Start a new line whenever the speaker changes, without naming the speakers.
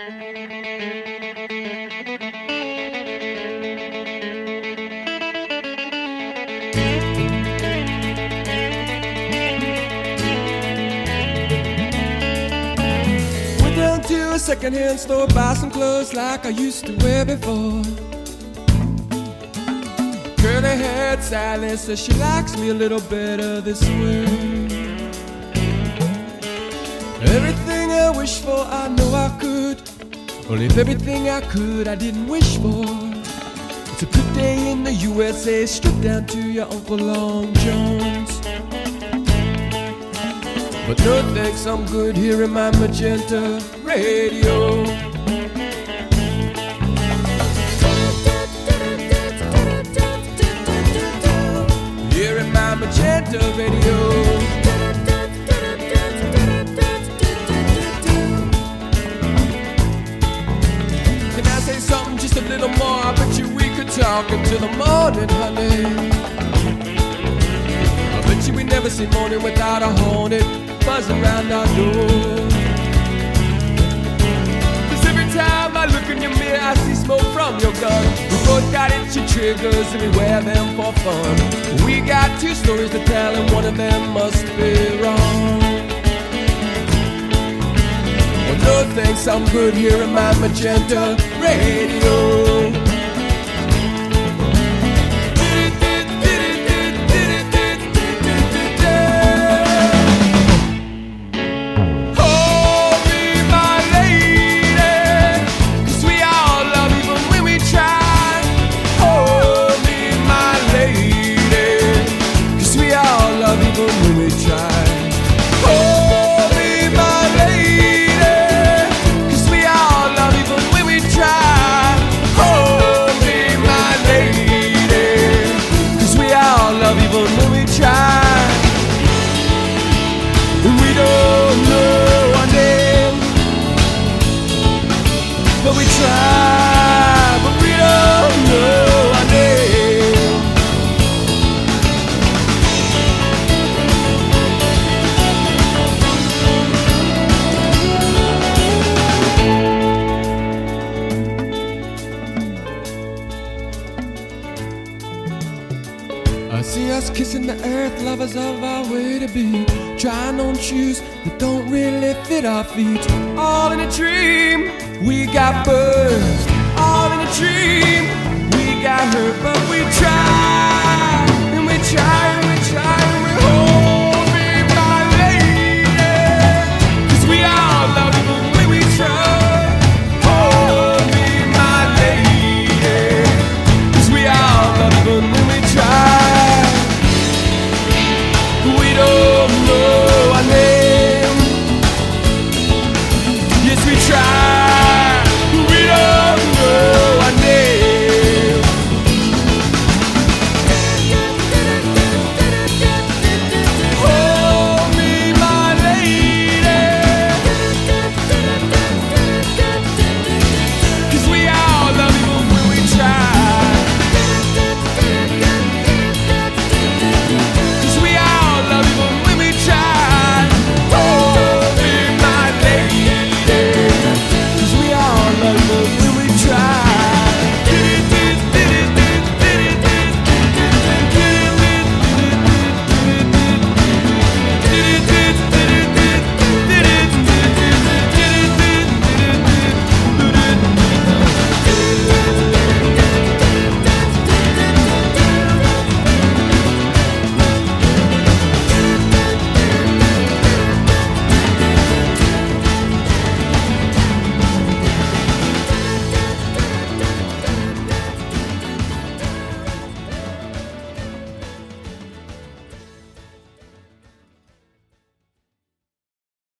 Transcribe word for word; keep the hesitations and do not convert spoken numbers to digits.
Went down to a secondhand store, buy some clothes like I used to wear before. Curly haired Sally says she likes me a little better this way. Everything I wish for, I know I could. Only if everything I could, I didn't wish for. It's a good day in the U S A, strip down to your Uncle Long John's. But no thanks, I'm good here in my magenta radio. Here in my magenta radio. Can I say something just a little more? I bet you we could talk until the morning, honey. I bet you we never see morning without a hornet buzzing around our door. Cause every time I look in your mirror, I see smoke from your gun. We both got itchy triggers and we wear them for fun. We got two stories to tell and one of them must be wrong. Well, no thanks, I'm good here in my magenta radio. See us kissing the earth, lovers of our way to be, trying on shoes that don't really fit our feet. All in a dream, we got birds. All in a dream, we got hurt, but we try, and we try, and we try, and we hold me, my lady, cause we all love you the way we try. Hold me, my lady, cause we all love you the way we try. We don't know our name. Yes, we try.